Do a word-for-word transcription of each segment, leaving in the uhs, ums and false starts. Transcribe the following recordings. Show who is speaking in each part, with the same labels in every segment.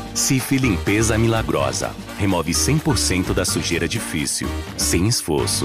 Speaker 1: Cif Limpeza Milagrosa. Remove cem por cento da sujeira difícil, sem esforço.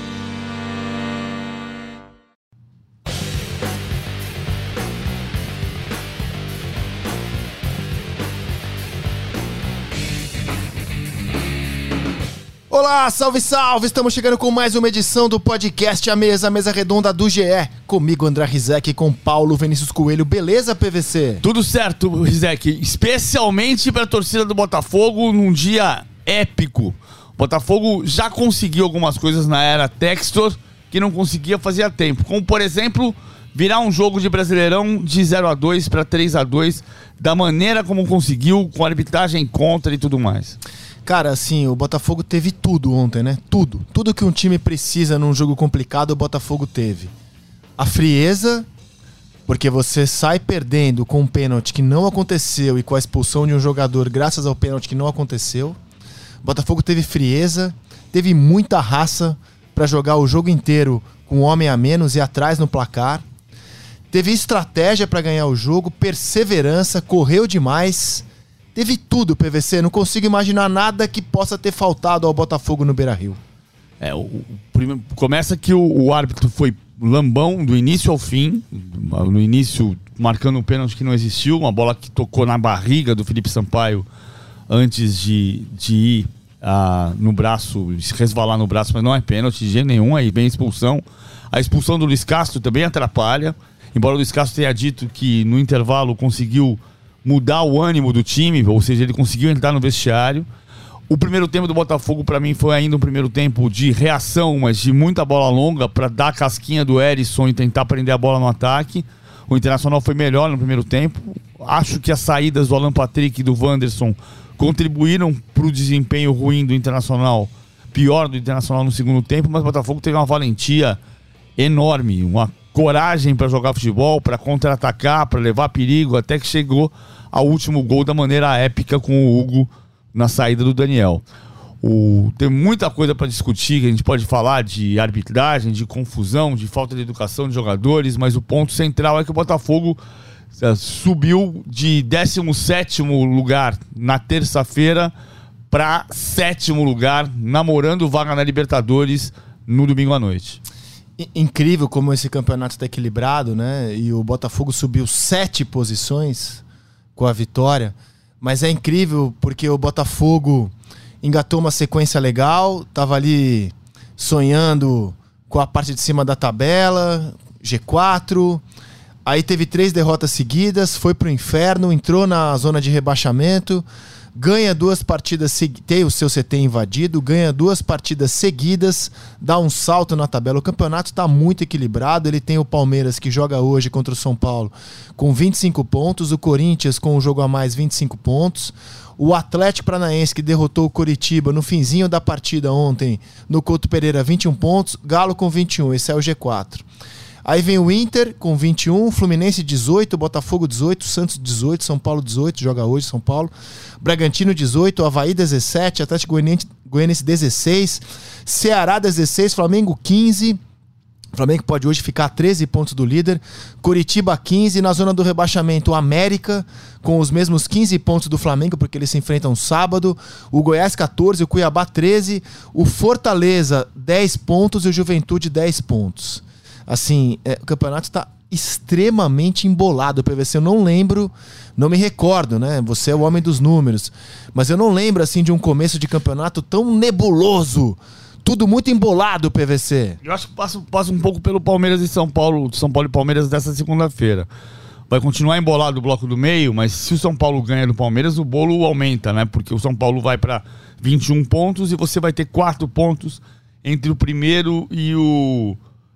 Speaker 2: Olá, salve, salve! Estamos chegando com mais uma edição do podcast A Mesa, a mesa redonda do G E. Comigo, André Rizek, com Paulo Vinícius Coelho. Beleza, P V C?
Speaker 3: Tudo certo, Rizek. Especialmente para a torcida do Botafogo num dia épico. O Botafogo já conseguiu algumas coisas na era Textor que não conseguia fazer há tempo. Como, por exemplo, virar um jogo de Brasileirão de zero a dois para três a dois da maneira como conseguiu, com a arbitragem contra e tudo mais.
Speaker 2: Cara, assim, o Botafogo teve tudo ontem, né? Tudo. Tudo que um time precisa num jogo complicado, o Botafogo teve. A frieza, porque você sai perdendo com um pênalti que não aconteceu e com a expulsão de um jogador graças ao pênalti que não aconteceu. O Botafogo teve frieza, teve muita raça para jogar o jogo inteiro com um homem a menos e atrás no placar. Teve estratégia para ganhar o jogo, perseverança, correu demais. Teve tudo, P V C. Não consigo imaginar nada que possa ter faltado ao Botafogo no Beira-Rio.
Speaker 3: É, o, o primeiro, começa que o, o árbitro foi lambão do início ao fim. No início, marcando um pênalti que não existiu. Uma bola que tocou na barriga do Felipe Sampaio antes de, de ir uh, no braço, se resvalar no braço, mas não é pênalti de jeito nenhum. Aí vem a expulsão. A expulsão do Luiz Castro também atrapalha. Embora o Luiz Castro tenha dito que no intervalo conseguiu mudar o ânimo do time, ou seja, ele conseguiu entrar no vestiário. O primeiro tempo do Botafogo, para mim, foi ainda um primeiro tempo de reação, mas de muita bola longa, para dar a casquinha do Erisson e tentar prender a bola no ataque. O Internacional foi melhor no primeiro tempo. Acho que as saídas do Alan Patrick e do Wanderson contribuíram para o desempenho ruim do Internacional, pior do Internacional no segundo tempo, mas o Botafogo teve uma valentia enorme, uma coragem para jogar futebol, para contra-atacar, para levar perigo, até que chegou ao último gol da maneira épica com o Hugo na saída do Daniel. O... Tem muita coisa para discutir, que a gente pode falar de arbitragem, de confusão, de falta de educação de jogadores, mas o ponto central é que o Botafogo uh, subiu de décimo sétimo lugar na terça-feira para sétimo lugar, namorando vaga na Libertadores no domingo à noite.
Speaker 2: Incrível como esse campeonato está equilibrado, né? E o Botafogo subiu sete posições com a vitória. Mas é incrível porque o Botafogo engatou uma sequência legal, estava ali sonhando com a parte de cima da tabela, G quatro. Aí teve três derrotas seguidas, foi pro inferno, entrou na zona de rebaixamento, ganha duas partidas, tem o seu C T invadido, ganha duas partidas seguidas, dá um salto na tabela. O campeonato está muito equilibrado. Ele tem o Palmeiras, que joga hoje contra o São Paulo, com vinte e cinco pontos, o Corinthians com um jogo a mais, vinte e cinco pontos, o Atlético Paranaense, que derrotou o Coritiba no finzinho da partida ontem no Couto Pereira, vinte e um pontos, Galo com vinte e um, esse é o G quatro. Aí vem o Inter com vinte e um, Fluminense dezoito, Botafogo dezoito, Santos dezoito, São Paulo dezoito, joga hoje São Paulo, Bragantino dezoito, Avaí dezessete, Atlético Goianiense, Goianiense dezesseis, Ceará dezesseis, Flamengo quinze, Flamengo pode hoje ficar a treze pontos do líder, Coritiba quinze, na zona do rebaixamento o América com os mesmos quinze pontos do Flamengo, porque eles se enfrentam sábado, o Goiás catorze, o Cuiabá treze, o Fortaleza dez pontos e o Juventude dez pontos. Assim, é, o campeonato está extremamente embolado, P V C. Eu não lembro, não me recordo, né? Você é o homem dos números. Mas eu não lembro, assim, de um começo de campeonato tão nebuloso. Tudo muito embolado, P V C.
Speaker 3: Eu acho que passa, passa um pouco pelo Palmeiras e São Paulo, São Paulo e Palmeiras dessa segunda-feira. Vai continuar embolado o bloco do meio, mas se o São Paulo ganha do Palmeiras, o bolo aumenta, né? Porque o São Paulo vai para vinte e um pontos e você vai ter quatro pontos entre o primeiro e o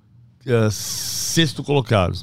Speaker 3: Uh, sexto colocado.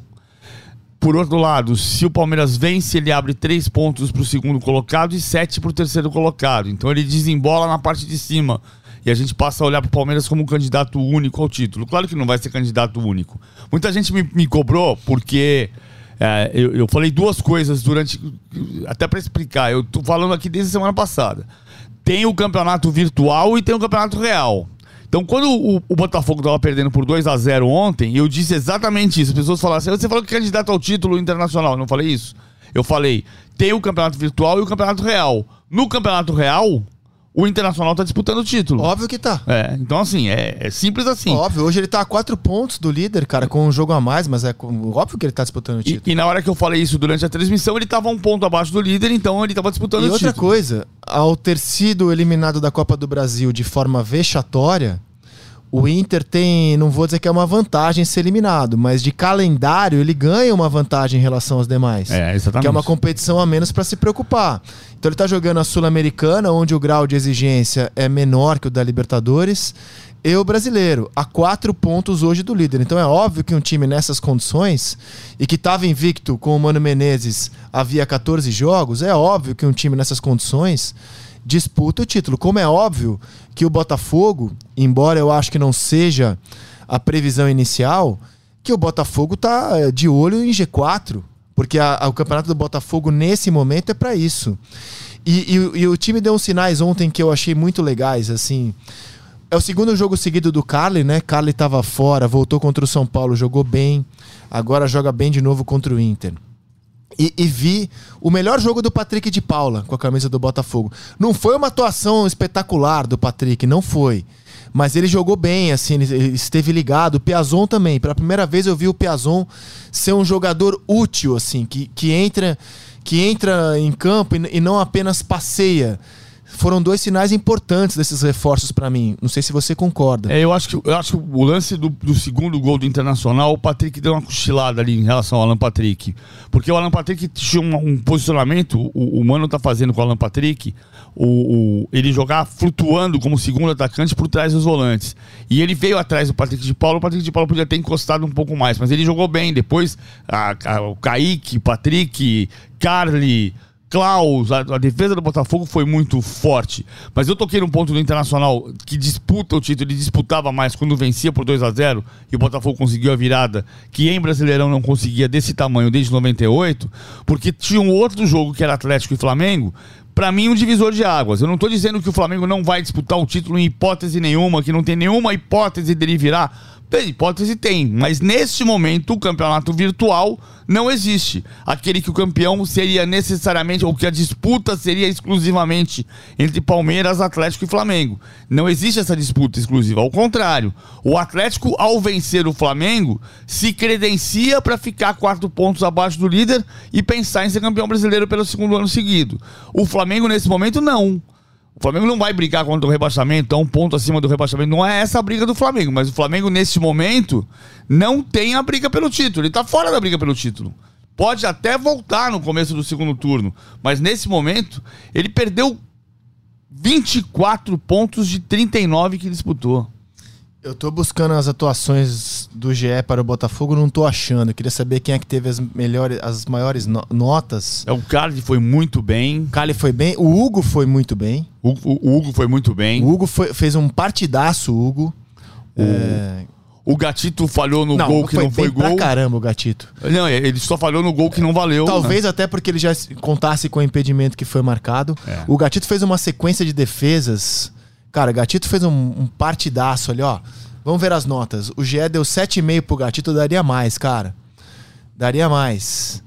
Speaker 3: Por outro lado, se o Palmeiras vence, ele abre três pontos para o segundo colocado e sete para o terceiro colocado. Então ele desembola na parte de cima e a gente passa a olhar para o Palmeiras como um candidato único ao título. Claro que não vai ser candidato único. Muita gente me, me cobrou porque é, eu, eu falei duas coisas durante, até para explicar. Eu tô falando aqui desde a semana passada. Tem o campeonato virtual e tem o campeonato real. Então, quando o, o Botafogo estava perdendo por dois a zero ontem, eu disse exatamente isso. As pessoas falaram assim, você falou que é candidato ao título internacional. Eu não falei isso. Eu falei, tem o campeonato virtual e o campeonato real. No campeonato real, o Internacional tá disputando o título.
Speaker 2: Óbvio que tá.
Speaker 3: É, então assim, é, é simples assim.
Speaker 2: Óbvio, hoje ele tá a quatro pontos do líder, cara, com um jogo a mais, mas é óbvio que ele tá disputando o título.
Speaker 3: E, e na hora que eu falei isso durante a transmissão, ele tava um ponto abaixo do líder, então ele tava disputando
Speaker 2: E
Speaker 3: o
Speaker 2: outra
Speaker 3: título.
Speaker 2: coisa, ao ter sido eliminado da Copa do Brasil de forma vexatória, o Inter tem, não vou dizer que é uma vantagem ser eliminado, mas de calendário ele ganha uma vantagem em relação aos demais.
Speaker 3: É, exatamente.
Speaker 2: Que é uma competição a menos para se preocupar. Então ele tá jogando a Sul-Americana, onde o grau de exigência é menor que o da Libertadores, e o brasileiro, a quatro pontos hoje do líder. Então é óbvio que um time nessas condições, e que estava invicto com o Mano Menezes havia quatorze jogos, é óbvio que um time nessas condições disputa o título. Como é óbvio que o Botafogo, embora eu acho que não seja a previsão inicial, que o Botafogo tá de olho em G quatro, porque a, a, o campeonato do Botafogo nesse momento é para isso. E, e, e o time deu uns sinais ontem que eu achei muito legais, assim. É o segundo jogo seguido do Carly, né? Carly estava fora, voltou contra o São Paulo, jogou bem, agora joga bem de novo contra o Inter. E, e vi o melhor jogo do Patrick de Paula com a camisa do Botafogo. Não foi uma atuação espetacular do Patrick, não foi. Mas ele jogou bem, assim, ele esteve ligado. O Piazon também. Pela primeira vez eu vi o Piazon ser um jogador útil, assim, que, que, entra, que entra em campo e, e não apenas passeia. Foram dois sinais importantes desses reforços pra mim. Não sei se você concorda.
Speaker 3: É, eu acho que, eu acho que o lance do, do segundo gol do Internacional, o Patrick deu uma cochilada ali em relação ao Alan Patrick. Porque o Alan Patrick tinha um, um posicionamento, o, o Mano tá fazendo com o Alan Patrick, o, o, ele jogar flutuando como segundo atacante por trás dos volantes. E ele veio atrás do Patrick de Paula, o Patrick de Paula podia ter encostado um pouco mais, mas ele jogou bem. Depois, a, a, o Kaique, o Patrick, Carly, Klaus, a, a defesa do Botafogo foi muito forte. Mas eu toquei num ponto do Internacional que disputa o título, ele disputava mais quando vencia por dois a zero e o Botafogo conseguiu a virada, que em Brasileirão não conseguia desse tamanho desde noventa e oito, porque tinha um outro jogo que era Atlético e Flamengo, pra mim um divisor de águas. Eu não tô dizendo que o Flamengo não vai disputar o título em hipótese nenhuma, que não tem nenhuma hipótese dele virar. Tem, hipótese tem, mas neste momento o campeonato virtual não existe. Aquele que o campeão seria necessariamente, ou que a disputa seria exclusivamente entre Palmeiras, Atlético e Flamengo. Não existe essa disputa exclusiva, ao contrário. O Atlético, ao vencer o Flamengo, se credencia para ficar quatro pontos abaixo do líder e pensar em ser campeão brasileiro pelo segundo ano seguido. O Flamengo, nesse momento, não. O Flamengo não vai brigar contra o rebaixamento, é um ponto acima do rebaixamento. Não é essa a briga do Flamengo, mas o Flamengo, nesse momento, não tem a briga pelo título. Ele tá fora da briga pelo título. Pode até voltar no começo do segundo turno, mas nesse momento, ele perdeu vinte e quatro pontos de trinta e nove que disputou.
Speaker 2: Eu tô buscando as atuações do G E para o Botafogo, não tô achando. Eu queria saber quem é que teve as melhores, as maiores no- notas.
Speaker 3: É, o Carly foi muito bem.
Speaker 2: O Cali foi bem, o Hugo foi muito bem.
Speaker 3: O, o- o Hugo foi muito bem.
Speaker 2: O Hugo foi- fez um partidaço, o Hugo.
Speaker 3: O,
Speaker 2: É,
Speaker 3: o Gatito falhou no gol que não foi
Speaker 2: bem pra
Speaker 3: gol.
Speaker 2: caramba o Gatito.
Speaker 3: Não, ele só falhou no gol que não valeu.
Speaker 2: Talvez até porque ele já contasse com o impedimento que foi marcado.
Speaker 3: É.
Speaker 2: O Gatito fez uma sequência de defesas. Cara, o Gatito fez um, um partidaço ali, ó. Vamos ver as notas. O G E deu sete vírgula cinco pro Gatito, daria mais, cara. Daria mais.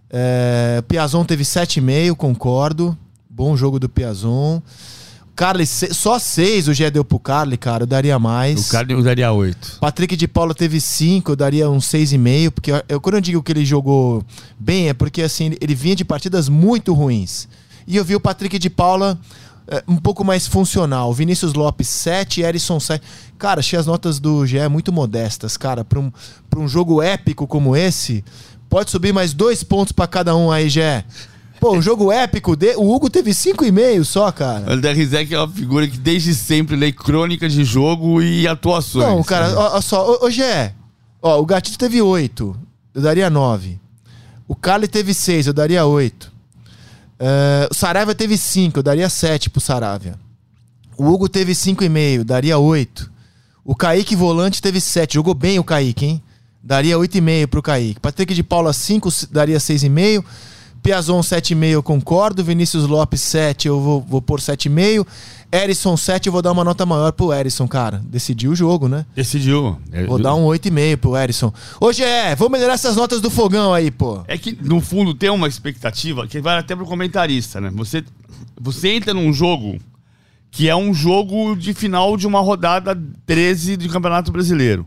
Speaker 2: É, Piazon teve sete vírgula cinco, concordo. Bom jogo do Piazon. Carly, só seis o G E deu pro Carly, cara, eu daria mais.
Speaker 3: O Carly eu daria oito.
Speaker 2: Patrick de Paula teve cinco, eu daria um seis vírgula cinco, porque eu, eu, quando eu digo que ele jogou bem, é porque assim, ele vinha de partidas muito ruins. E eu vi o Patrick de Paula é, um pouco mais funcional. Vinícius Lopes, sete, Erisson, sete. Cara, achei as notas do G E muito modestas, cara. Para um, pra um jogo épico como esse, pode subir mais dois pontos para cada um aí, G E. Pô, um jogo épico, de... o Hugo teve cinco vírgula cinco só, cara.
Speaker 3: O Derrizek é uma figura que desde sempre lê crônica de jogo e atuações.
Speaker 2: Não, cara, ó, ó só, ô, ô Gé, ó, o Gatito teve oito, eu daria nove. O Carly teve seis, eu daria oito. Uh, o Saravia teve cinco, eu daria sete pro Saravia. O Hugo teve cinco vírgula cinco, daria oito. O Kaique volante teve sete, jogou bem o Kaique, hein? Daria oito vírgula cinco pro Kaique. Patrick de Paula cinco, daria seis vírgula cinco. Piazon sete vírgula cinco eu concordo, Vinícius Lopes sete eu vou, vou pôr sete vírgula cinco. Erisson sete eu vou dar uma nota maior pro Erisson, cara. Decidiu o jogo, né?
Speaker 3: Decidiu.
Speaker 2: Vou dar um oito vírgula cinco pro Erisson. Hoje é, vou melhorar essas notas do fogão aí, pô.
Speaker 3: É que, no fundo, tem uma expectativa que vai até pro comentarista, né? Você, você entra num jogo que é um jogo de final de uma rodada treze do Campeonato Brasileiro.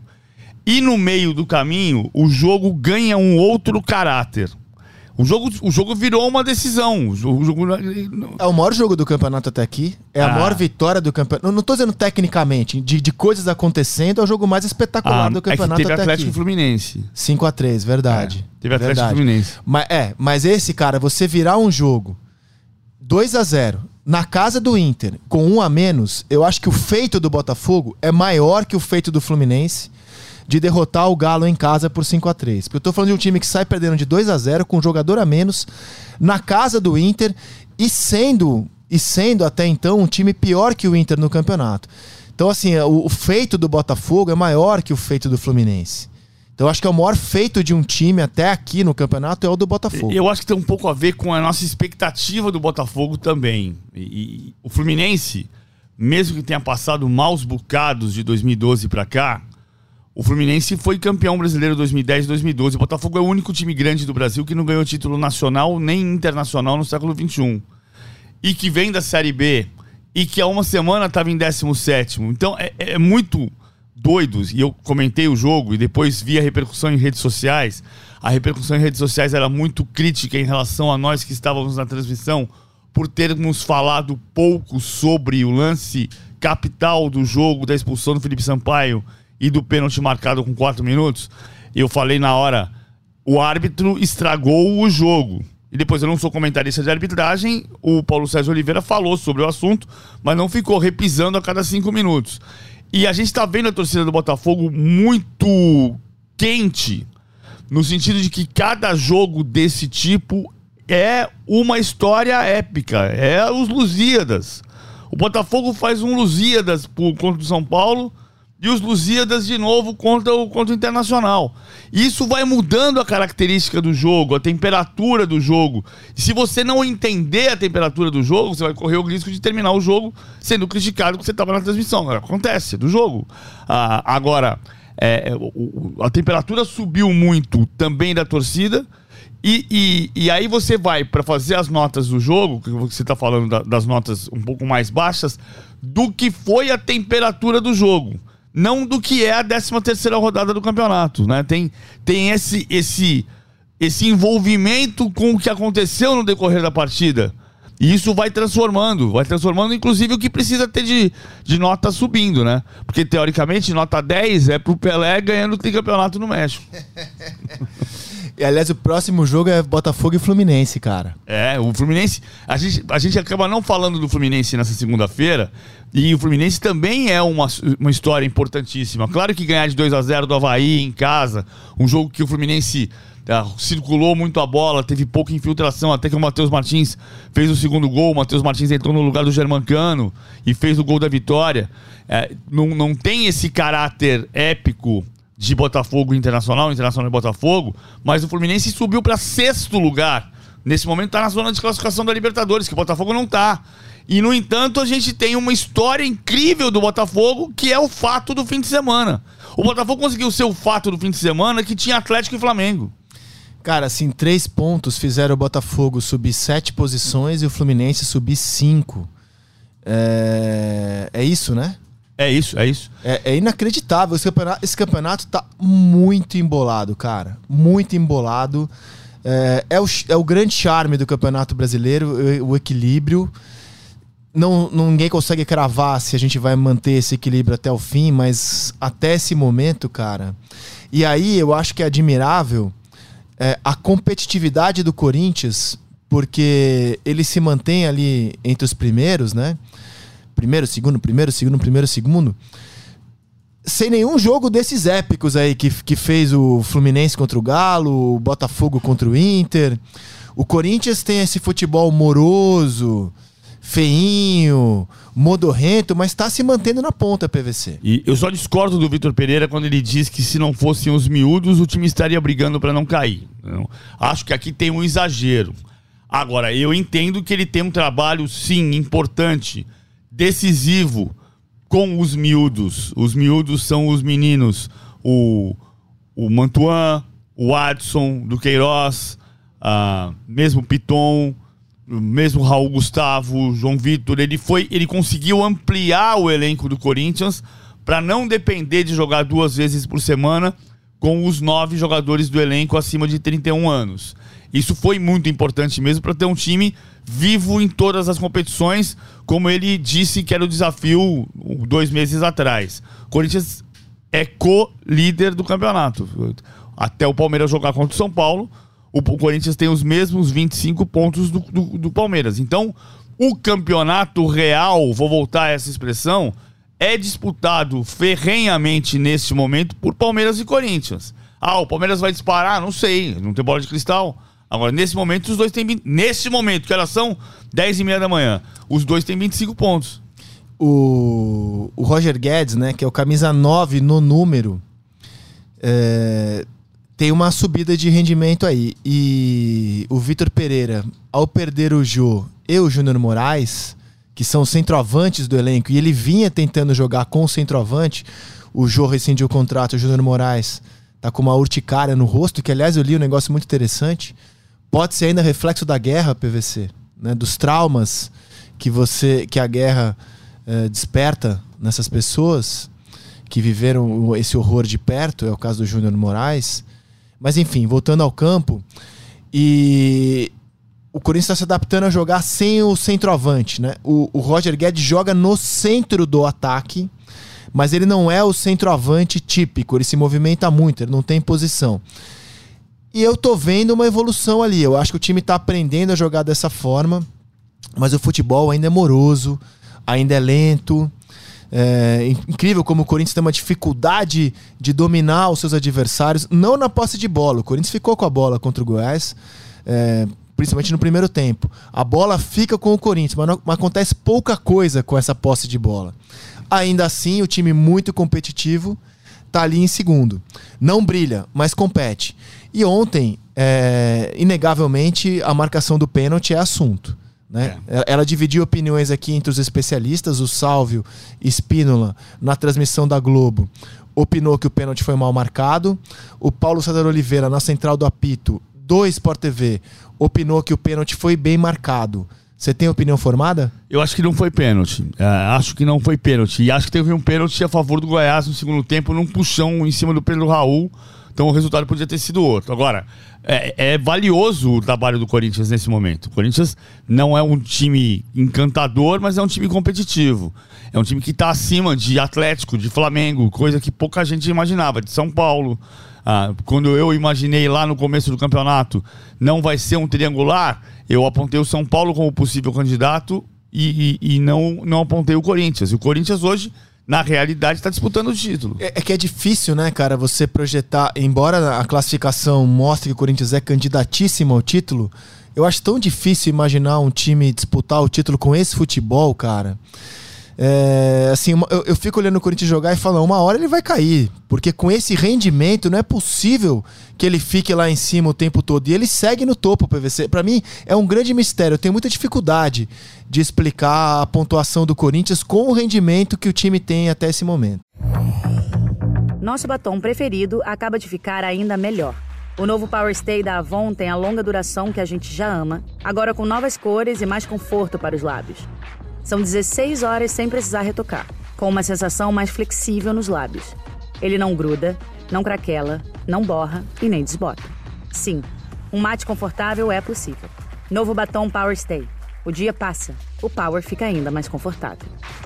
Speaker 3: E no meio do caminho, o jogo ganha um outro caráter. O jogo, o jogo virou uma decisão. O jogo, o jogo...
Speaker 2: É o maior jogo do campeonato até aqui. É a ah. maior vitória do campeonato. Não, não tô dizendo tecnicamente, de, de coisas acontecendo, é o jogo mais espetacular ah, do campeonato
Speaker 3: é que teve
Speaker 2: até
Speaker 3: Atlético
Speaker 2: aqui.
Speaker 3: Fluminense.
Speaker 2: cinco a três, verdade.
Speaker 3: É, teve Atlético
Speaker 2: verdade.
Speaker 3: Fluminense.
Speaker 2: Mas, é, mas esse, cara, você virar um jogo dois a zero na casa do Inter, com um a menos, eu acho que o feito do Botafogo é maior que o feito do Fluminense de derrotar o Galo em casa por cinco a três. Porque eu tô falando de um time que sai perdendo de dois a zero com um jogador a menos na casa do Inter e sendo, e sendo até então um time pior que o Inter no campeonato. Então assim, o, o feito do Botafogo é maior que o feito do Fluminense. Então eu acho que é o maior feito de um time até aqui no campeonato é o do Botafogo.
Speaker 3: Eu acho que tem um pouco a ver com a nossa expectativa do Botafogo também. E, e o Fluminense, mesmo que tenha passado maus bocados de dois mil e doze pra cá, o Fluminense foi campeão brasileiro dois mil e dez e dois mil e doze. O Botafogo é o único time grande do Brasil que não ganhou título nacional nem internacional no século vinte e um. E que vem da Série B e que há uma semana estava em décimo sétimo. Então é, é muito doido. E eu comentei o jogo e depois vi a repercussão em redes sociais. A repercussão em redes sociais era muito crítica em relação a nós que estávamos na transmissão por termos falado pouco sobre o lance capital do jogo, da expulsão do Felipe Sampaio e do pênalti marcado com quatro minutos. Eu falei na hora, o árbitro estragou o jogo. E depois, eu não sou comentarista de arbitragem, o Paulo Sérgio Oliveira falou sobre o assunto, mas não ficou repisando a cada cinco minutos. E a gente tá vendo a torcida do Botafogo muito quente, no sentido de que cada jogo desse tipo é uma história épica, é os Lusíadas. O Botafogo faz um Lusíadas por, contra o São Paulo, e os Lusíadas de novo contra o, contra o Internacional. Isso vai mudando a característica do jogo, a temperatura do jogo. E se você não entender a temperatura do jogo, você vai correr o risco de terminar o jogo sendo criticado porque você estava na transmissão. Acontece, do jogo. Ah, agora, é, o, a temperatura subiu muito também da torcida. E, e, e aí você vai para fazer as notas do jogo, que você está falando da, das notas um pouco mais baixas, do que foi a temperatura do jogo. Não do que é a décima terceira rodada do campeonato, né? Tem, tem esse, esse, esse envolvimento com o que aconteceu no decorrer da partida. E isso vai transformando, vai transformando inclusive o que precisa ter de, de nota subindo, né? Porque teoricamente nota dez é pro Pelé ganhando o tricampeonato no México.
Speaker 2: E, aliás, o próximo jogo é Botafogo e Fluminense, cara.
Speaker 3: É, o Fluminense... A gente, a gente acaba não falando do Fluminense nessa segunda-feira, e o Fluminense também é uma, uma história importantíssima. Claro que ganhar de dois a zero do Avaí em casa, um jogo que o Fluminense é, circulou muito a bola, teve pouca infiltração, até que o Matheus Martins fez o segundo gol. O Matheus Martins entrou no lugar do Germancano e fez o gol da vitória. É, não, não tem esse caráter épico de Botafogo Internacional, Internacional e Botafogo, mas o Fluminense subiu para sexto lugar. Nesse momento está na zona de classificação da Libertadores, que o Botafogo não está. E, no entanto, a gente tem uma história incrível do Botafogo, que é o fato do fim de semana. O Botafogo conseguiu ser o fato do fim de semana que tinha Atlético e Flamengo.
Speaker 2: Cara, assim, três pontos fizeram o Botafogo subir sete posições e o Fluminense subir cinco. É, é isso, né?
Speaker 3: É isso, é isso.
Speaker 2: É, é inacreditável. Esse campeonato, esse campeonato tá muito embolado, cara. Muito embolado. É, é, o, é o grande charme do Campeonato Brasileiro, o, o equilíbrio. Não, não, ninguém consegue cravar se a gente vai manter esse equilíbrio até o fim, mas até esse momento, cara. E aí eu acho que é admirável é, a competitividade do Corinthians, porque ele se mantém ali entre os primeiros, né? Primeiro, segundo, primeiro, segundo, primeiro, segundo. Sem nenhum jogo desses épicos aí que, que fez o Fluminense contra o Galo, o Botafogo contra o Inter. O Corinthians tem esse futebol moroso, feinho, modorrento, mas está se mantendo na ponta, P V C.
Speaker 3: E eu só discordo do Vitor Pereira quando ele diz que se não fossem os miúdos, o time estaria brigando para não cair. Eu acho que aqui tem um exagero. Agora, eu entendo que ele tem um trabalho, sim, importante, decisivo, com os miúdos. Os miúdos são os meninos, o, o Mantuan, o Adson, do Queiroz, uh, mesmo o Piton, mesmo o Raul Gustavo, João Vitor. Ele, foi, ele conseguiu ampliar o elenco do Corinthians para não depender de jogar duas vezes por semana com os nove jogadores do elenco acima de trinta e um anos. Isso foi muito importante mesmo para ter um time vivo em todas as competições, como ele disse que era o desafio dois meses atrás. O Corinthians é co-líder do campeonato. Até o Palmeiras jogar contra o São Paulo, o Corinthians tem os mesmos vinte e cinco pontos do, do, do Palmeiras. Então, o campeonato real, vou voltar a essa expressão, é disputado ferrenhamente neste momento por Palmeiras e Corinthians. Ah, o Palmeiras vai disparar? Não sei, não tem bola de cristal. Agora, nesse momento, os dois têm... Nesse momento, que elas são dez e meia da manhã, os dois têm vinte e cinco pontos.
Speaker 2: O, o Roger Guedes, né, que é o camisa nove no número, é, tem uma subida de rendimento aí. E o Vitor Pereira, ao perder o Jô e o Júnior Moraes, que são centroavantes do elenco, e ele vinha tentando jogar com o centroavante, o Jô rescindiu o contrato, o Júnior Moraes tá com uma urticária no rosto, que aliás eu li um negócio muito interessante. Pode ser ainda reflexo da guerra, P V C, né? Dos traumas que, você, que a guerra eh, desperta nessas pessoas que viveram esse horror de perto, é o caso do Júnior Moraes. Mas enfim, voltando ao campo, e o Corinthians está se adaptando a jogar sem o centroavante, né? O, o Roger Guedes joga no centro do ataque, mas ele não é o centroavante típico, ele se movimenta muito, ele não tem posição. E eu tô vendo uma evolução ali. Eu acho que o time tá aprendendo a jogar dessa forma, mas o futebol ainda é moroso, ainda é lento. É incrível como o Corinthians tem uma dificuldade de dominar os seus adversários, não na posse de bola. O Corinthians ficou com a bola contra o Goiás, é, principalmente no primeiro tempo. A bola fica com o Corinthians, mas, não, mas acontece pouca coisa com essa posse de bola. Ainda assim, o time muito competitivo tá ali em segundo. Não brilha, mas compete. E ontem, é, inegavelmente, a marcação do pênalti é assunto, né? É. Ela dividiu opiniões aqui entre os especialistas. O Sálvio Spínola, na transmissão da Globo, opinou que o pênalti foi mal marcado. O Paulo César Oliveira, na central do apito do Sport T V, opinou que o pênalti foi bem marcado. Você tem opinião formada?
Speaker 3: Eu acho que não foi pênalti. É, acho que não foi pênalti. E acho que teve um pênalti a favor do Goiás no segundo tempo, num puxão em cima do Pedro Raul. Então o resultado podia ter sido outro. Agora, é, é valioso o trabalho do Corinthians nesse momento. O Corinthians não é um time encantador, mas é um time competitivo. É um time que está acima de Atlético, de Flamengo, coisa que pouca gente imaginava, de São Paulo. Ah, quando eu imaginei lá no começo do campeonato, não vai ser um triangular, eu apontei o São Paulo como possível candidato e, e, e não, não apontei o Corinthians. E o Corinthians hoje, na realidade, está disputando o título.
Speaker 2: É, é que é difícil, né, cara, você projetar, embora a classificação mostre que o Corinthians é candidatíssimo ao título, eu acho tão difícil imaginar um time disputar o título com esse futebol, cara. É, assim, eu, eu fico olhando o Corinthians jogar e falando, uma hora ele vai cair, porque com esse rendimento não é possível que ele fique lá em cima o tempo todo, e ele segue no topo, P V C. Pra mim é um grande mistério, eu tenho muita dificuldade de explicar a pontuação do Corinthians com o rendimento que o time tem até esse momento.
Speaker 4: Nosso batom preferido acaba de ficar ainda melhor. O novo Power Stay da Avon tem a longa duração que a gente já ama, agora com novas cores e mais conforto para os lábios. São dezesseis horas sem precisar retocar, com uma sensação mais flexível nos lábios. Ele não gruda, não craquela, não borra e nem desbota. Sim, um mate confortável é possível. Novo batom Power Stay. O dia passa, o Power fica ainda mais confortável.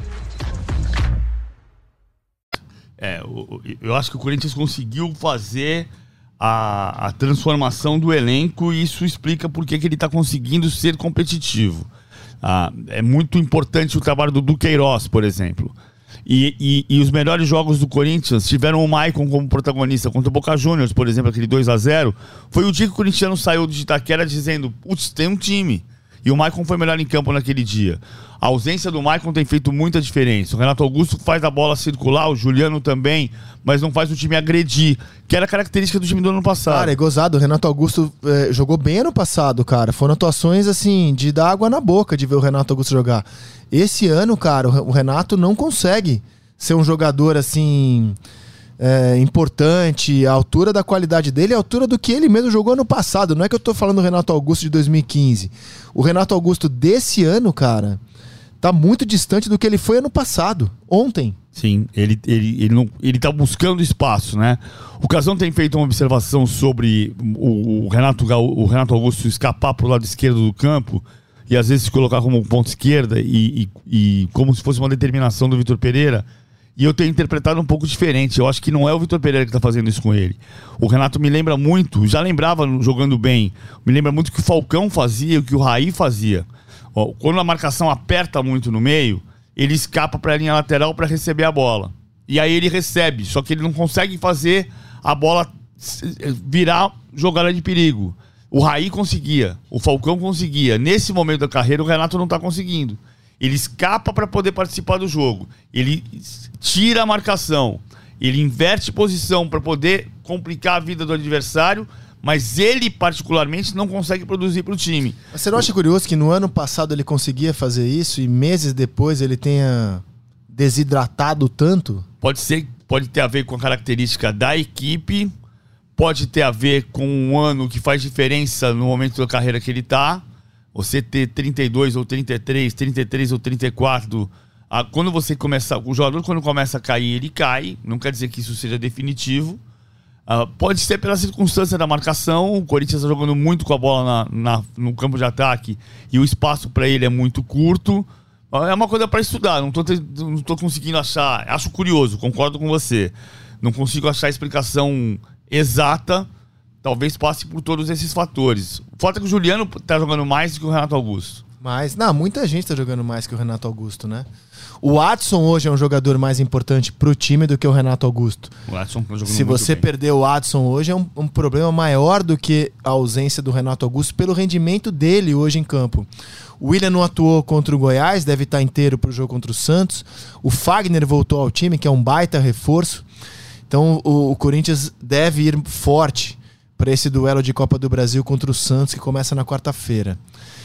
Speaker 3: É, eu acho que o Corinthians conseguiu fazer a, a transformação do elenco e isso explica por que ele está conseguindo ser competitivo. Ah, é muito importante o trabalho do Duqueiroz, por exemplo. E, e, e os melhores jogos do Corinthians tiveram o Maicon como protagonista contra o Boca Juniors, por exemplo, aquele dois a zero. Foi o dia que o corintiano saiu de Itaquera dizendo, putz, tem um time. E o Maicon foi melhor em campo naquele dia. A ausência do Maicon tem feito muita diferença. O Renato Augusto faz a bola circular, o Juliano também, mas não faz o time agredir, que era a característica do time do ano passado.
Speaker 2: Cara, é gozado. O Renato Augusto é, jogou bem ano passado, cara. Foram atuações, assim, de dar água na boca de ver o Renato Augusto jogar. Esse ano, cara, o Renato não consegue ser um jogador, assim... É, importante, a altura da qualidade dele, a altura do que ele mesmo jogou ano passado. Não é que eu tô falando do Renato Augusto de dois mil e quinze. O Renato Augusto desse ano, cara, tá muito distante do que ele foi ano passado, ontem.
Speaker 3: Sim, ele, ele, ele, não, ele tá buscando espaço, né? O Casão tem feito uma observação sobre o, o, Renato, o Renato Augusto escapar pro lado esquerdo do campo e às vezes se colocar como ponta esquerda e, e, e como se fosse uma determinação do Vitor Pereira. E eu tenho interpretado um pouco diferente. Eu acho que não é o Vitor Pereira que está fazendo isso com ele. O Renato me lembra muito, já lembrava jogando bem, me lembra muito o que o Falcão fazia, o que o Raí fazia. Ó, quando a marcação aperta muito no meio, ele escapa para a linha lateral para receber a bola. E aí ele recebe, só que ele não consegue fazer a bola virar jogada de perigo. O Raí conseguia, o Falcão conseguia. Nesse momento da carreira, o Renato não está conseguindo. Ele escapa para poder participar do jogo. Ele tira a marcação. Ele inverte posição para poder complicar a vida do adversário, mas ele, particularmente, não consegue produzir para o time.
Speaker 2: Mas você não acha curioso que no ano passado ele conseguia fazer isso e meses depois ele tenha desidratado tanto?
Speaker 3: Pode ser, pode ter a ver com a característica da equipe, pode ter a ver com um ano que faz diferença no momento da carreira que ele está. Você ter trinta e dois ou trinta e três, trinta e três ou trinta e quatro, a, quando você começa, o jogador quando começa a cair, ele cai, não quer dizer que isso seja definitivo. Uh, pode ser pela circunstância da marcação, o Corinthians está jogando muito com a bola na, na, no campo de ataque e o espaço para ele é muito curto. Uh, é uma coisa para estudar, não estou não tô conseguindo achar, acho curioso, concordo com você, não consigo achar a explicação exata. Talvez passe por todos esses fatores. O fato é que o Juliano tá jogando mais do que o Renato Augusto.
Speaker 2: Mas, não, muita gente tá jogando mais que o Renato Augusto, né? O Adson hoje é um jogador mais importante pro time do que o Renato Augusto.
Speaker 3: O Adson tá jogando
Speaker 2: Se
Speaker 3: muito
Speaker 2: você
Speaker 3: bem.
Speaker 2: perder o Adson hoje, é um, um problema maior do que a ausência do Renato Augusto pelo rendimento dele hoje em campo. O William não atuou contra o Goiás, deve estar inteiro pro jogo contra o Santos. O Fagner voltou ao time, que é um baita reforço. Então o, o Corinthians deve ir forte para esse duelo de Copa do Brasil contra o Santos, que começa na quarta-feira.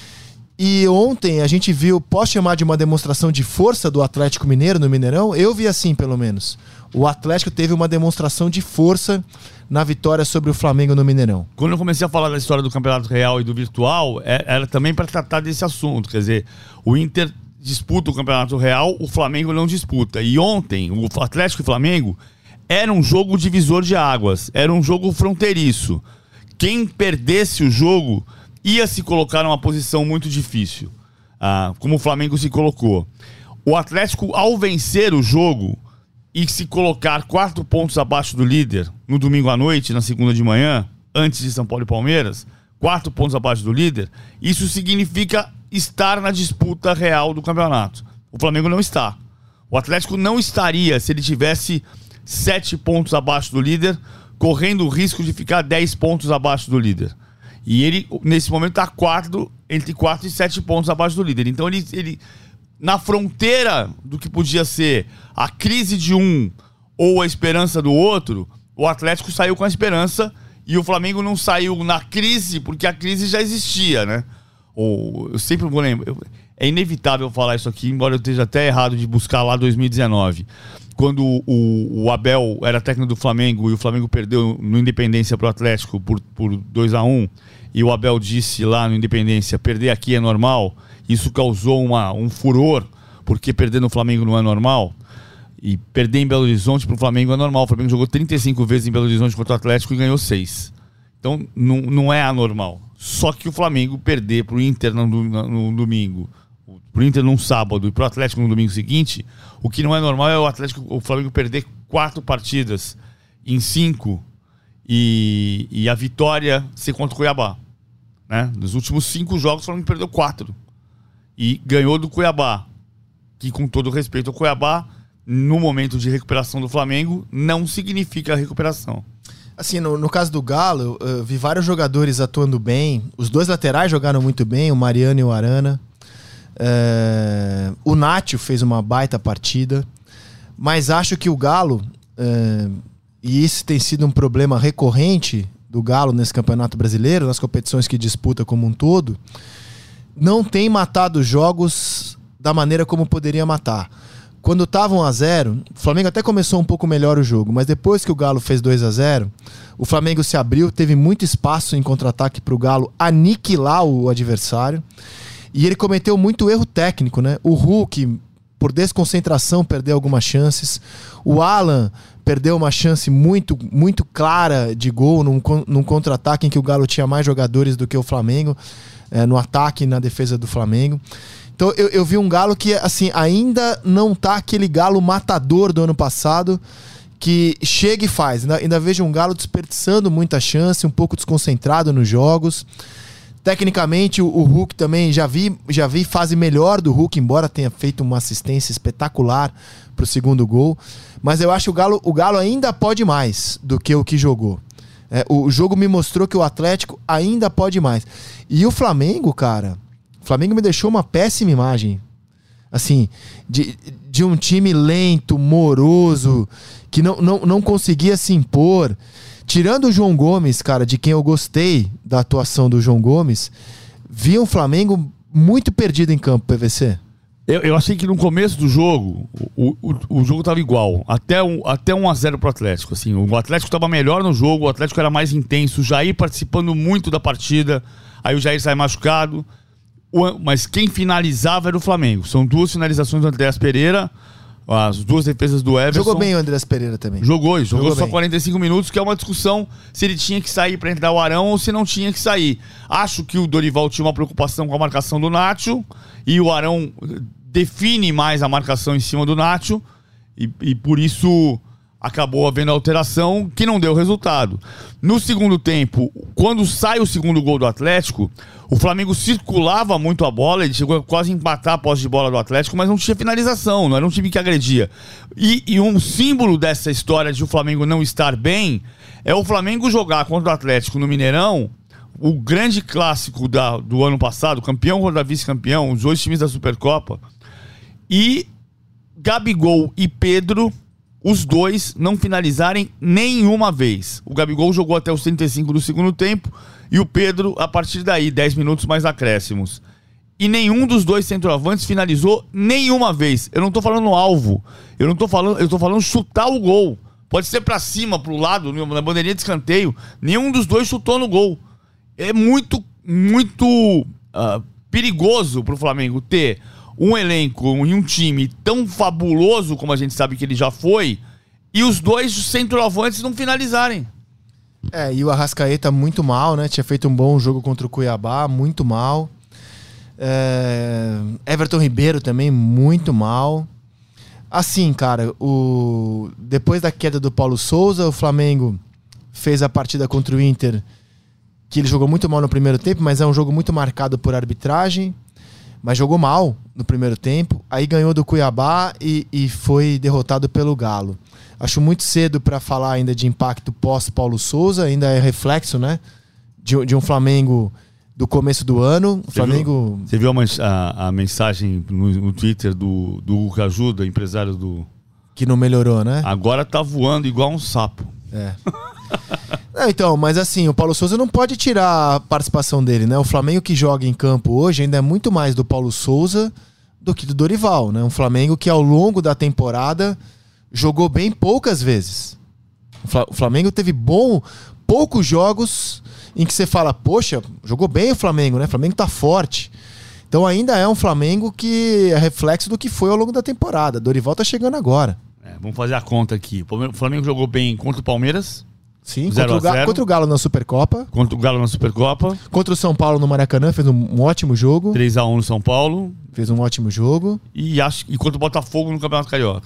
Speaker 2: E ontem a gente viu, posso chamar de uma demonstração de força do Atlético Mineiro no Mineirão? Eu vi assim, pelo menos. O Atlético teve uma demonstração de força na vitória sobre o Flamengo no Mineirão.
Speaker 3: Quando eu comecei a falar da história do Campeonato Real e do virtual, era também para tratar desse assunto. Quer dizer, o Inter disputa o Campeonato Real, o Flamengo não disputa. E ontem, o Atlético e o Flamengo era um jogo divisor de águas, era um jogo fronteiriço. Quem perdesse o jogo ia se colocar numa posição muito difícil, ah, como o Flamengo se colocou. O Atlético, ao vencer o jogo e se colocar quatro pontos abaixo do líder no domingo à noite, na segunda de manhã, antes de São Paulo e Palmeiras, quatro pontos abaixo do líder, isso significa estar na disputa real do campeonato. O Flamengo não está. O Atlético não estaria se ele tivesse sete pontos abaixo do líder, correndo o risco de ficar dez pontos abaixo do líder. E ele, nesse momento, está quatro, entre quatro e sete pontos abaixo do líder. Então, ele, ele, na fronteira do que podia ser a crise de um ou a esperança do outro, o Atlético saiu com a esperança e o Flamengo não saiu na crise, porque a crise já existia, né? Ou, eu sempre vou lembrar... É inevitável falar isso aqui, embora eu esteja até errado de buscar lá dois mil e dezenove. Quando o, o Abel era técnico do Flamengo e o Flamengo perdeu no Independência para o Atlético por, por dois a um, e o Abel disse lá no Independência, perder aqui é normal, isso causou uma, um furor, porque perder no Flamengo não é normal, e perder em Belo Horizonte para o Flamengo é normal. O Flamengo jogou trinta e cinco vezes em Belo Horizonte contra o Atlético e ganhou seis. Então não, não é anormal. Só que o Flamengo perder para o Inter no, no, no domingo, pro Inter num sábado e pro Atlético no domingo seguinte, o que não é normal é o Atlético, o Flamengo perder quatro partidas em cinco e, e a vitória ser contra o Cuiabá, né? Nos últimos cinco jogos o Flamengo perdeu quatro e ganhou do Cuiabá, que, com todo respeito ao Cuiabá, no momento de recuperação do Flamengo não significa recuperação.
Speaker 2: Assim, no, no caso do Galo, eu, eu vi vários jogadores atuando bem. Os dois laterais jogaram muito bem, o Mariano e o Arana. É, o Nacho fez uma baita partida. Mas acho que o Galo, é, e isso tem sido um problema recorrente do Galo nesse Campeonato Brasileiro, nas competições que disputa como um todo, não tem matado jogos da maneira como poderia matar. Quando estava um a zero, o Flamengo até começou um pouco melhor o jogo, mas depois que o Galo fez dois a zero, o Flamengo se abriu, teve muito espaço em contra-ataque para o Galo aniquilar o adversário, e ele cometeu muito erro técnico, né? O Hulk, por desconcentração, perdeu algumas chances. O Alan perdeu uma chance muito, muito clara de gol num, num contra-ataque em que o Galo tinha mais jogadores do que o Flamengo, é, no ataque e na defesa do Flamengo. Então eu, eu vi um Galo que, assim, ainda não tá aquele Galo matador do ano passado, que chega e faz. Ainda, ainda vejo um Galo desperdiçando muita chance, um pouco desconcentrado nos jogos. Tecnicamente, o, o Hulk também, já vi, já vi fase melhor do Hulk, embora tenha feito uma assistência espetacular pro segundo gol. Mas eu acho que o Galo, o Galo ainda pode mais do que o que jogou. É, o jogo me mostrou que o Atlético ainda pode mais. E o Flamengo, cara, o Flamengo me deixou uma péssima imagem. Assim, de, de um time lento, moroso, que não, não, não conseguia se impor. Tirando o João Gomes, cara, de quem eu gostei da atuação do João Gomes, vi um Flamengo muito perdido em campo, P V C.
Speaker 3: Eu, eu achei que no começo do jogo, o, o, o jogo estava igual, até, um, até um a zero pro Atlético. Assim, o Atlético estava melhor no jogo, o Atlético era mais intenso, o Jair participando muito da partida, aí o Jair sai machucado, o, mas quem finalizava era o Flamengo. São duas finalizações do Andréas Pereira, as duas defesas do Everson.
Speaker 2: Jogou bem o Andréas Pereira também.
Speaker 3: Jogou, jogou, jogou só
Speaker 2: bem.
Speaker 3: quarenta e cinco minutos, que é uma discussão se ele tinha que sair para entrar o Arão ou se não tinha que sair. Acho que o Dorival tinha uma preocupação com a marcação do Nacho e o Arão define mais a marcação em cima do Nacho e, e por isso acabou havendo alteração que não deu resultado. No segundo tempo, quando sai o segundo gol do Atlético, o Flamengo circulava muito a bola, ele chegou a quase empatar a posse de bola do Atlético, mas não tinha finalização, não era um time que agredia. E, e um símbolo dessa história de o Flamengo não estar bem é o Flamengo jogar contra o Atlético no Mineirão, o grande clássico da, do ano passado, campeão contra vice-campeão, os dois times da Supercopa, e Gabigol e Pedro, os dois não finalizarem nenhuma vez. O Gabigol jogou até os trinta e cinco do segundo tempo e o Pedro, a partir daí, dez minutos mais acréscimos. E nenhum dos dois centroavantes finalizou nenhuma vez. Eu não tô falando alvo. Eu não tô falando, eu tô falando chutar o gol. Pode ser pra cima, pro lado, na bandeirinha de escanteio. Nenhum dos dois chutou no gol. É muito, muito uh, perigoso pro Flamengo ter um elenco e um time tão fabuloso como a gente sabe que ele já foi, e os dois centroavantes não finalizarem.
Speaker 2: É, e o Arrascaeta muito mal, né? Tinha feito um bom jogo contra o Cuiabá, muito mal. É... Everton Ribeiro também, muito mal. Assim, cara, o... depois da queda do Paulo Souza, o Flamengo fez a partida contra o Inter, que ele jogou muito mal no primeiro tempo, mas é um jogo muito marcado por arbitragem. Mas jogou mal no primeiro tempo, aí ganhou do Cuiabá e, e foi derrotado pelo Galo. Acho muito cedo para falar ainda de impacto pós-Paulo Souza, ainda é reflexo, né, de, de um Flamengo do começo do ano. O
Speaker 3: você
Speaker 2: Flamengo...
Speaker 3: Viu, você viu a, a, a mensagem no, no Twitter do, do Hugo Ajuda, empresário do...
Speaker 2: Que não melhorou, né?
Speaker 3: Agora tá voando igual um sapo.
Speaker 2: É. Não, então, mas assim, o Paulo Souza não pode tirar a participação dele, né? O Flamengo que joga em campo hoje ainda é muito mais do Paulo Souza do que do Dorival, né? Um Flamengo que ao longo da temporada jogou bem poucas vezes. O Flamengo teve bom, poucos jogos em que você fala, poxa, jogou bem o Flamengo, né? O Flamengo tá forte. Então ainda é um Flamengo que é reflexo do que foi ao longo da temporada. Dorival tá chegando agora.
Speaker 3: É, vamos fazer a conta aqui. O Flamengo jogou bem contra o Palmeiras.
Speaker 2: Sim, contra o, Galo, contra o Galo na Supercopa.
Speaker 3: Contra o Galo na Supercopa.
Speaker 2: Contra o São Paulo no Maracanã, fez um, um ótimo jogo.
Speaker 3: três a um no São Paulo.
Speaker 2: Fez um ótimo jogo.
Speaker 3: E, acho, e contra o Botafogo no Campeonato Carioca.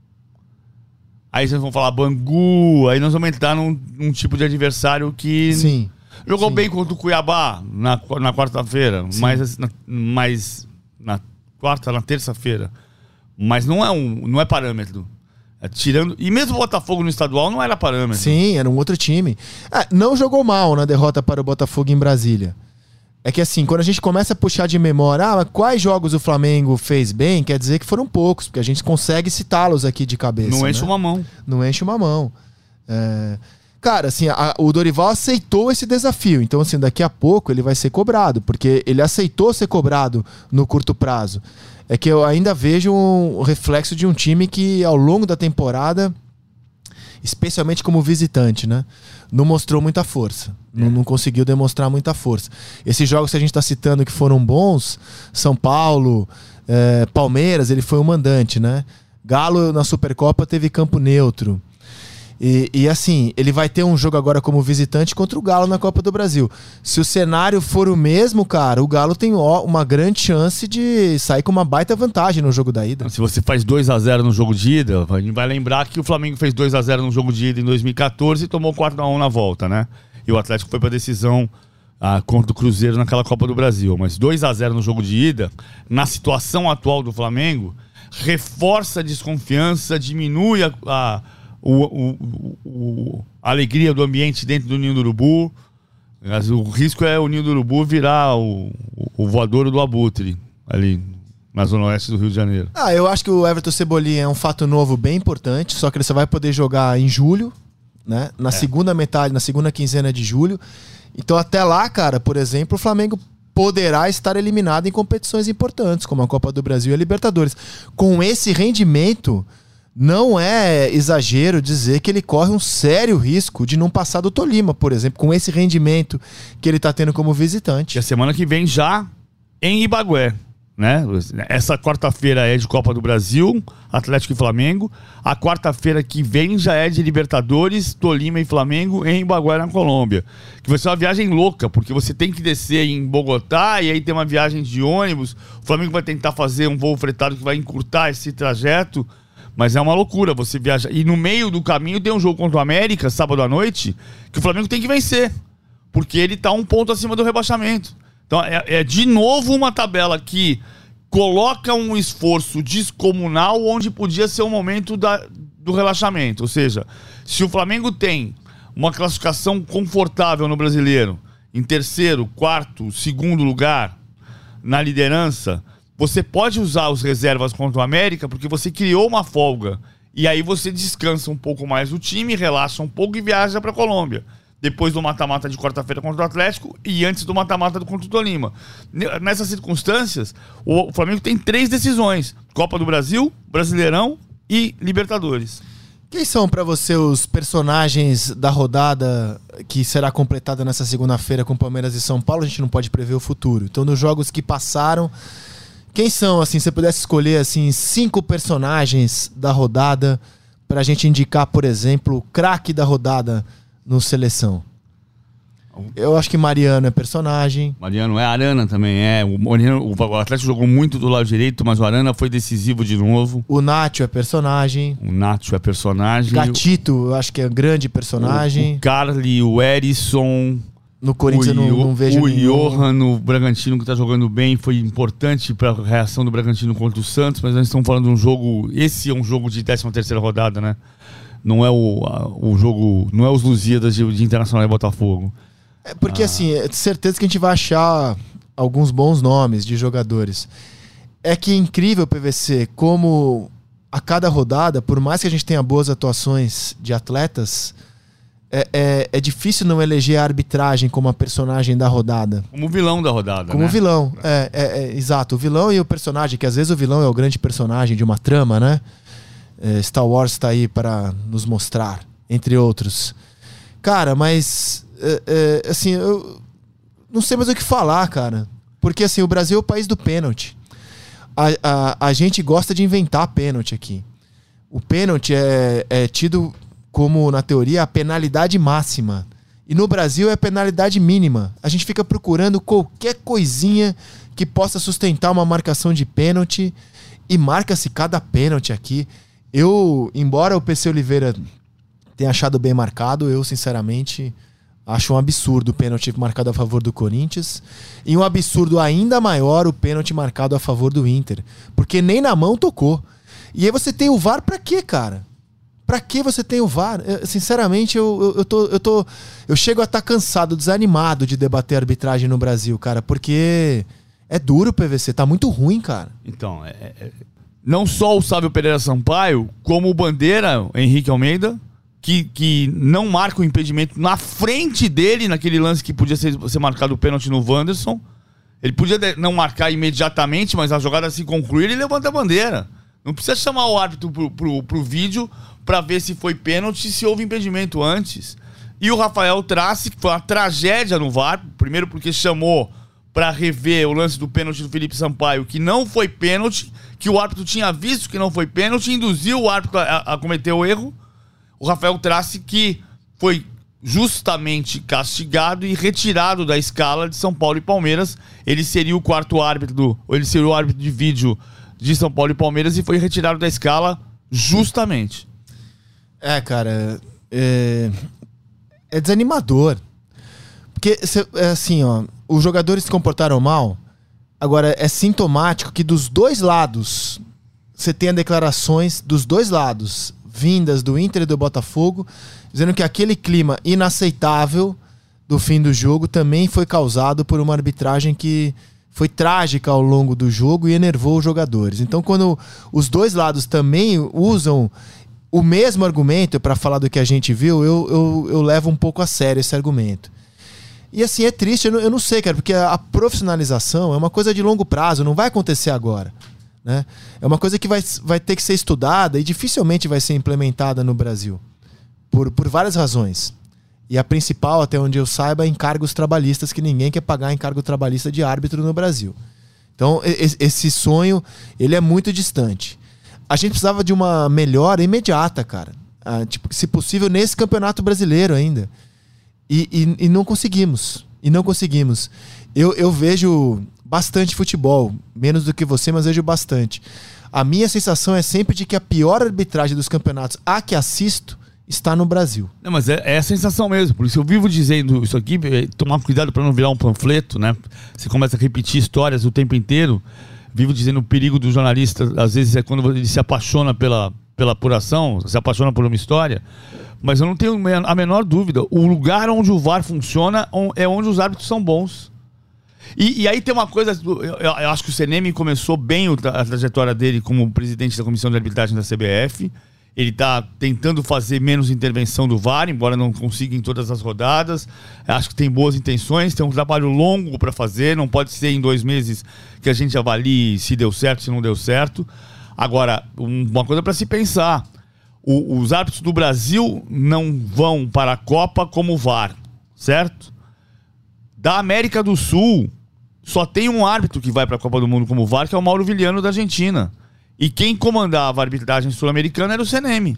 Speaker 3: Aí vocês vão falar Bangu, aí nós vamos entrar num, num tipo de adversário que...
Speaker 2: Sim.
Speaker 3: Jogou
Speaker 2: sim.
Speaker 3: bem contra o Cuiabá na, na quarta-feira, mas na, mais na quarta, na terça-feira. Mas não é, um, não é parâmetro. Tirando, e mesmo o Botafogo no estadual não era parâmetro.
Speaker 2: Sim, era um outro time. Ah, não jogou mal na derrota para o Botafogo em Brasília. É que assim, quando a gente começa a puxar de memória, ah, quais jogos o Flamengo fez bem, quer dizer que foram poucos, porque a gente consegue citá-los aqui de cabeça.
Speaker 3: Não enche
Speaker 2: né?
Speaker 3: uma mão.
Speaker 2: Não enche uma mão. É... Cara, assim, a, o Dorival aceitou esse desafio. Então, assim, daqui a pouco ele vai ser cobrado, porque ele aceitou ser cobrado no curto prazo. É que eu ainda vejo um reflexo de um time que, ao longo da temporada, especialmente como visitante, né, não mostrou muita força. É. Não, não conseguiu demonstrar muita força. Esses jogos que a gente está citando que foram bons, São Paulo, é, Palmeiras, ele foi o mandante, né? Galo na Supercopa teve campo neutro. E, e assim, ele vai ter um jogo agora como visitante contra o Galo na Copa do Brasil. Se o cenário for o mesmo, cara, o Galo tem ó, uma grande chance de sair com uma baita vantagem no jogo da ida.
Speaker 3: Se você faz dois a zero no jogo de ida, a gente vai lembrar que o Flamengo fez dois a zero no jogo de ida em dois mil e catorze e tomou quatro a um na volta, né? E o Atlético foi pra decisão ah, contra o Cruzeiro naquela Copa do Brasil. Mas dois a zero no jogo de ida, na situação atual do Flamengo, reforça a desconfiança, diminui a... a O, o, o, a alegria do ambiente dentro do Ninho do Urubu. Mas o risco é o Ninho do Urubu virar o, o, o voadouro do Abutre, ali na zona oeste do Rio de Janeiro.
Speaker 2: Ah, eu acho que o Everton Cebolinha é um fato novo bem importante, só que ele só vai poder jogar em julho, né? Na é. segunda metade, na segunda quinzena de julho. Então até lá, cara, por exemplo, o Flamengo poderá estar eliminado em competições importantes, como a Copa do Brasil e a Libertadores. Com esse rendimento, não é exagero dizer que ele corre um sério risco de não passar do Tolima, por exemplo, com esse rendimento que ele está tendo como visitante.
Speaker 3: E a semana que vem já em Ibagué, né? Essa quarta-feira é de Copa do Brasil, Atlético e Flamengo. A quarta-feira que vem já é de Libertadores, Tolima e Flamengo em Ibagué, na Colômbia. Que vai ser uma viagem louca, porque você tem que descer em Bogotá e aí tem uma viagem de ônibus. O Flamengo vai tentar fazer um voo fretado que vai encurtar esse trajeto. Mas é uma loucura você viajar. E no meio do caminho tem um jogo contra o América, sábado à noite, que o Flamengo tem que vencer. Porque ele tá um ponto acima do rebaixamento. Então é, é de novo uma tabela que coloca um esforço descomunal onde podia ser o momento da, do relaxamento. Ou seja, se o Flamengo tem uma classificação confortável no Brasileiro, em terceiro, quarto, segundo lugar, na liderança, você pode usar os reservas contra o América porque você criou uma folga. E aí você descansa um pouco mais o time, relaxa um pouco e viaja para a Colômbia. Depois do mata-mata de quarta-feira contra o Atlético e antes do mata-mata contra o Tolima. Nessas circunstâncias, o Flamengo tem três decisões: Copa do Brasil, Brasileirão e Libertadores.
Speaker 2: Quem são para você os personagens da rodada que será completada nessa segunda-feira com Palmeiras e São Paulo? A gente não pode prever o futuro. Então, nos jogos que passaram, quem são, assim, se você pudesse escolher, assim, cinco personagens da rodada pra gente indicar, por exemplo, o craque da rodada no Seleção? Eu acho que Mariano é personagem.
Speaker 3: Mariano é, Arana também é. O, Mariano, o Atlético jogou muito do lado direito, mas o Arana foi decisivo de novo.
Speaker 2: O Nacho é personagem.
Speaker 3: O Nacho é personagem.
Speaker 2: Gatito, eu acho que é grande personagem.
Speaker 3: O, o Carly, o Erisson.
Speaker 2: No Corinthians eu não, não vejo
Speaker 3: o
Speaker 2: nenhum.
Speaker 3: Johan no Bragantino, que tá jogando bem, foi importante para a reação do Bragantino contra o Santos, mas nós estamos falando de um jogo... Esse é um jogo de décima terceira rodada, né? Não é o, a, o jogo... Não é os Lusíadas de, de Internacional e Botafogo.
Speaker 2: É porque,
Speaker 3: ah.
Speaker 2: assim, é certeza que a gente vai achar alguns bons nomes de jogadores. É que é incrível, P V C, como a cada rodada, por mais que a gente tenha boas atuações de atletas... É, é, é difícil não eleger a arbitragem como a personagem da rodada.
Speaker 3: Como o vilão da rodada,
Speaker 2: Como
Speaker 3: né?
Speaker 2: vilão, é, é, é, exato. O vilão e o personagem, que às vezes o vilão é o grande personagem de uma trama, né? É, Star Wars está aí para nos mostrar, entre outros. Cara, mas... É, é, assim, eu não sei mais o que falar, cara. Porque, assim, o Brasil é o país do pênalti. A, a, a gente gosta de inventar pênalti aqui. O pênalti é, é tido... como, na teoria, a penalidade máxima. E no Brasil é a penalidade mínima. A gente fica procurando qualquer coisinha que possa sustentar uma marcação de pênalti e marca-se cada pênalti aqui. Eu, embora o P C Oliveira tenha achado bem marcado, eu, sinceramente, acho um absurdo o pênalti marcado a favor do Corinthians e um absurdo ainda maior o pênalti marcado a favor do Inter. Porque nem na mão tocou. E aí você tem o V A R pra quê, cara? Pra que você tem o V A R? Eu, sinceramente, eu, eu, eu, tô, eu, tô, eu chego a estar cansado, desanimado de debater arbitragem no Brasil, cara, porque é duro o P V C, tá muito ruim, cara.
Speaker 3: Então, é, é, não só o Sávio Pereira Sampaio, como o Bandeira, Henrique Almeida, que, que não marca o impedimento na frente dele, naquele lance que podia ser, ser marcado o pênalti no Wanderson. Ele podia não marcar imediatamente, mas a jogada se concluir, ele levanta a bandeira. Não precisa chamar o árbitro pro, pro, pro vídeo para ver se foi pênalti, se houve impedimento antes. E o Rafael Trace, que foi uma tragédia no V A R, primeiro porque chamou para rever o lance do pênalti do Felipe Sampaio, que não foi pênalti, que o árbitro tinha visto que não foi pênalti, induziu o árbitro a, a cometer o erro. O Rafael Trace, que foi justamente castigado e retirado da escala de São Paulo e Palmeiras. Ele seria o quarto árbitro, do, ou ele seria o árbitro de vídeo de São Paulo e Palmeiras e foi retirado da escala justamente.
Speaker 2: É, cara, é, é desanimador. Porque, é assim, ó, os jogadores se comportaram mal. Agora, é sintomático que dos dois lados, você tenha declarações dos dois lados, vindas do Inter e do Botafogo, dizendo que aquele clima inaceitável do fim do jogo também foi causado por uma arbitragem que foi trágica ao longo do jogo e enervou os jogadores. Então, quando os dois lados também usam o mesmo argumento para falar do que a gente viu, eu, eu, eu levo um pouco a sério esse argumento. E assim, é triste, eu não, eu não sei, cara, porque a profissionalização é uma coisa de longo prazo, não vai acontecer agora, né? É uma coisa que vai, vai ter que ser estudada e dificilmente vai ser implementada no Brasil, por, por várias razões. E a principal, até onde eu saiba, é encargos trabalhistas, que ninguém quer pagar encargo trabalhista de árbitro no Brasil. Então, esse sonho, ele é muito distante. A gente precisava de uma melhora imediata, cara. Ah, tipo, se possível, nesse campeonato brasileiro ainda. E, e, e não conseguimos. E não conseguimos. Eu, eu vejo bastante futebol, menos do que você, mas vejo bastante. A minha sensação é sempre de que a pior arbitragem dos campeonatos a que assisto está no Brasil.
Speaker 3: Não, mas é, é a sensação mesmo. Por isso eu vivo dizendo isso aqui, é, tomar cuidado para não virar um panfleto, né? Você começa a repetir histórias o tempo inteiro. Vivo dizendo o perigo do jornalista, às vezes, é quando ele se apaixona pela, pela apuração, se apaixona por uma história. Mas eu não tenho a menor dúvida. O lugar onde o V A R funciona é onde os árbitros são bons. E, e aí tem uma coisa, eu, eu acho que o Seneme começou bem a trajetória dele como presidente da Comissão de Arbitragem da C B F. Ele está tentando fazer menos intervenção do V A R, embora não consiga em todas as rodadas. Acho que tem boas intenções, tem um trabalho longo para fazer. Não pode ser em dois meses que a gente avalie se deu certo, se não deu certo. Agora, uma coisa para se pensar. O, os árbitros do Brasil não vão para a Copa como o V A R, certo? Da América do Sul, só tem um árbitro que vai para a Copa do Mundo como o V A R, que é o Mauro Viliano, da Argentina. E quem comandava a arbitragem sul-americana era o Seneme.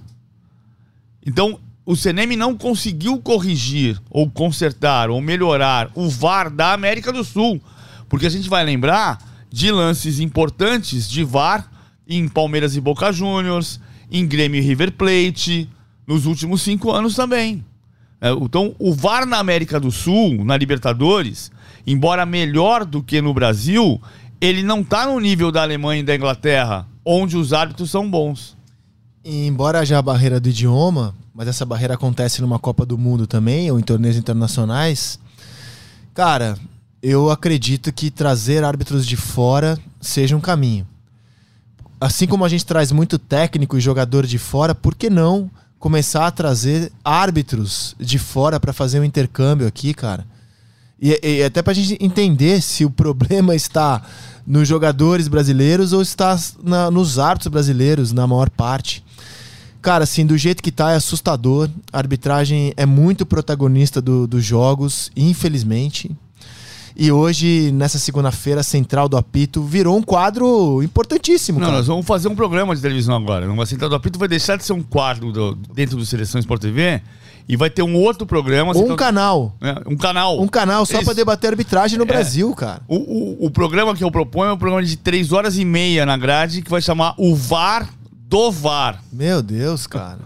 Speaker 3: Então, o Seneme não conseguiu corrigir, ou consertar, ou melhorar o V A R da América do Sul. Porque a gente vai lembrar de lances importantes de V A R em Palmeiras e Boca Juniors, em Grêmio e River Plate, nos últimos cinco anos também. Então, o V A R na América do Sul, na Libertadores, embora melhor do que no Brasil, ele não está no nível da Alemanha e da Inglaterra, onde os árbitros são bons.
Speaker 2: E embora haja a barreira do idioma, mas essa barreira acontece numa Copa do Mundo também, ou em torneios internacionais, cara, eu acredito que trazer árbitros de fora seja um caminho. Assim como a gente traz muito técnico e jogador de fora, por que não começar a trazer árbitros de fora para fazer um intercâmbio aqui, cara? E, e até pra gente entender se o problema está nos jogadores brasileiros ou está na, nos árbitros brasileiros, na maior parte. Cara, assim, do jeito que tá é assustador. A arbitragem é muito protagonista do, dos jogos, infelizmente. E hoje, nessa segunda-feira, a Central do Apito virou um quadro importantíssimo,
Speaker 3: Não,
Speaker 2: cara.
Speaker 3: nós vamos fazer um programa de televisão agora. A Central do Apito vai deixar de ser um quadro do, dentro do Seleção Sport T V e vai ter um outro programa.
Speaker 2: Ou
Speaker 3: Central...
Speaker 2: um canal.
Speaker 3: É, um canal.
Speaker 2: Um canal só para debater arbitragem no
Speaker 3: é.
Speaker 2: Brasil, cara.
Speaker 3: O, o, o programa que eu proponho é um programa de três horas e meia na grade que vai chamar o V A R do V A R.
Speaker 2: Meu Deus, cara.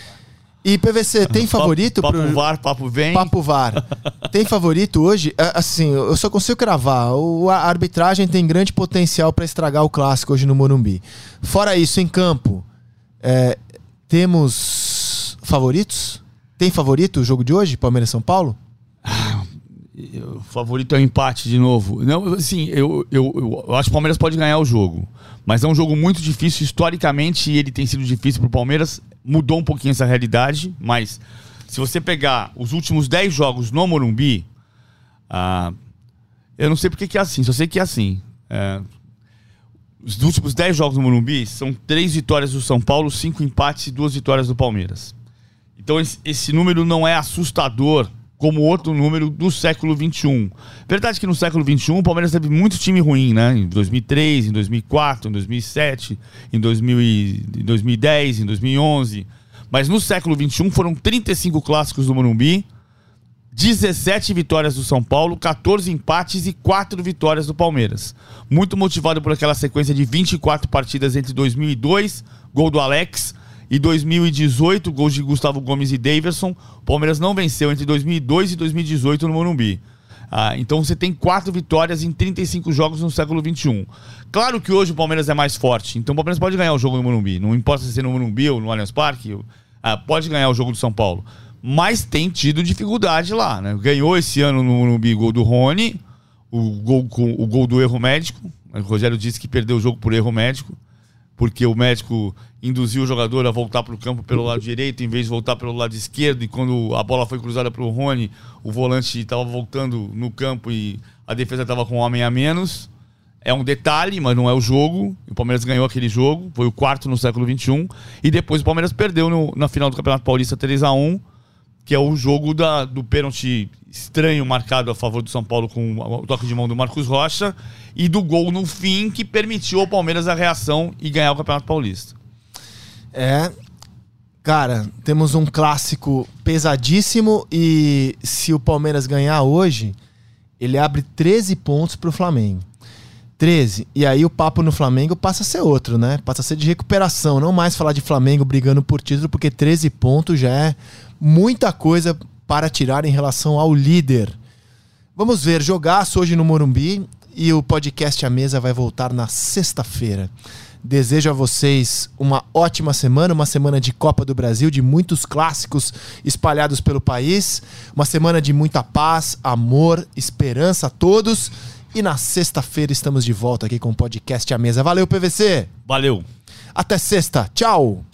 Speaker 2: E P V C, tem favorito?
Speaker 3: Papo,
Speaker 2: pro...
Speaker 3: papo V A R, papo vem.
Speaker 2: Papo V A R. Tem favorito hoje? Assim, eu só consigo cravar. O, a arbitragem tem grande potencial para estragar o clássico hoje no Morumbi. Fora isso, em campo, é, Temos favoritos? Tem favorito o jogo de hoje, Palmeiras e São Paulo?
Speaker 3: O favorito é o empate de novo. Não, assim, eu, eu, eu acho que o Palmeiras pode ganhar o jogo. Mas é um jogo muito difícil. Historicamente, ele tem sido difícil para o Palmeiras. Mudou um pouquinho essa realidade. Mas se você pegar os últimos dez jogos no Morumbi, ah, eu não sei porque que é assim. Só sei que é assim. É, os últimos dez jogos no Morumbi são três vitórias do São Paulo, cinco empates e duas vitórias do Palmeiras. Então esse, esse número não é assustador como outro número do século vinte e um. Verdade que no século vinte e um o Palmeiras teve muito time ruim, né? Em dois mil e três, em dois mil e quatro, em dois mil e sete, em dois mil e dez, em dois mil e onze. Mas no século vinte e um foram trinta e cinco clássicos do Morumbi, dezessete vitórias do São Paulo, quatorze empates e quatro vitórias do Palmeiras. Muito motivado por aquela sequência de vinte e quatro partidas entre dois mil e dois, gol do Alex, e dois mil e dezoito, gols de Gustavo Gomes e Daverson. O Palmeiras não venceu entre dois mil e dois e dois mil e dezoito no Morumbi. Ah, então você tem quatro vitórias em trinta e cinco jogos no século vinte e um. Claro que hoje o Palmeiras é mais forte, então o Palmeiras pode ganhar o jogo no Morumbi. Não importa se é no Morumbi ou no Allianz Parque, ah, pode ganhar o jogo do São Paulo. Mas tem tido dificuldade lá, né? Ganhou esse ano no Morumbi gol do Rony, o gol, com, o gol do erro médico. O Rogério disse que perdeu o jogo por erro médico, porque o médico induziu o jogador a voltar para o campo pelo lado direito em vez de voltar pelo lado esquerdo, e quando a bola foi cruzada para o Rony, o volante estava voltando no campo e a defesa estava com um homem a menos. É um detalhe, mas não é o jogo. O Palmeiras ganhou aquele jogo, foi o quarto no século vinte e um, e depois o Palmeiras perdeu no, na final do Campeonato Paulista três a um, que é o jogo da, do pênalti estranho marcado a favor do São Paulo com o toque de mão do Marcos Rocha, e do gol no fim que permitiu ao Palmeiras a reação e ganhar o Campeonato Paulista.
Speaker 2: É, cara, temos um clássico pesadíssimo, e se o Palmeiras ganhar hoje, ele abre treze pontos pro Flamengo. treze. E aí o papo no Flamengo passa a ser outro, né? Passa a ser de recuperação, não mais falar de Flamengo brigando por título, porque treze pontos já é muita coisa para tirar em relação ao líder. Vamos ver, jogaço hoje no Morumbi, e o podcast A Mesa vai voltar na sexta-feira. Desejo a vocês uma ótima semana, uma semana de Copa do Brasil, de muitos clássicos espalhados pelo país, uma semana de muita paz, amor, esperança a todos, e na sexta-feira estamos de volta aqui com o podcast A Mesa. Valeu, P V C!
Speaker 3: Valeu!
Speaker 2: Até sexta, tchau!